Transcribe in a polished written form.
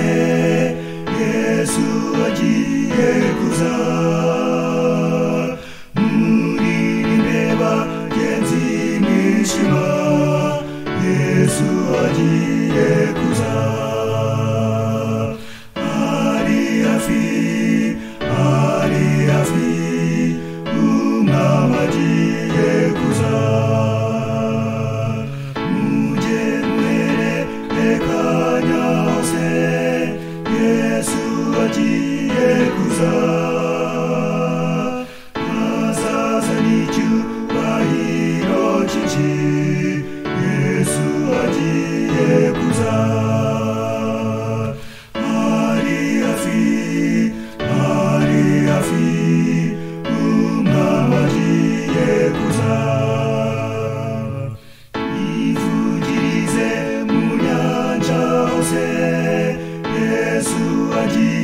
hose Yesu agiye kuza. Muririmbe bagenzi mwishima, Yesu agiye kuza. Ari hafi, ari hafi, umwami agiye kuza. Mujye muhererekanya hose Yesu agiye kuza. Azazana icyubahiro cyinshi, Yesu agiye kuza. Ari hafi, ari hafi, umwami agiye kuza. Ivugirize mu nyanja hose Yesu agiye